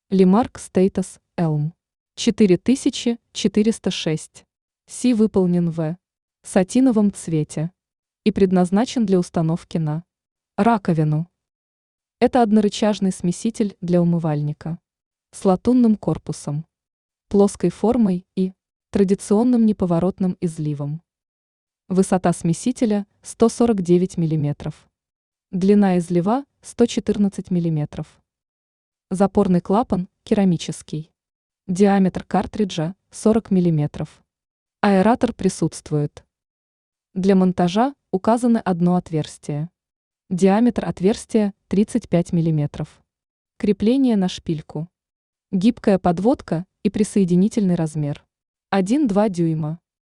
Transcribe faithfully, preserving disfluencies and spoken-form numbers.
Лимарк Стейтас Элм. четыре тысячи четыреста шесть. Си выполнен в сатиновом цвете и предназначен для установки на раковину. Это однорычажный смеситель для умывальника с латунным корпусом, плоской формой и традиционным неповоротным изливом. Высота смесителя сто сорок девять миллиметров. Длина излива сто четырнадцать миллиметров. Запорный клапан керамический. Диаметр картриджа сорок миллиметров. Аэратор присутствует. Для монтажа указано одно отверстие. Диаметр отверстия тридцать пять миллиметров. Крепление на шпильку. Гибкая подводка и присоединительный размер. один-два дюйма.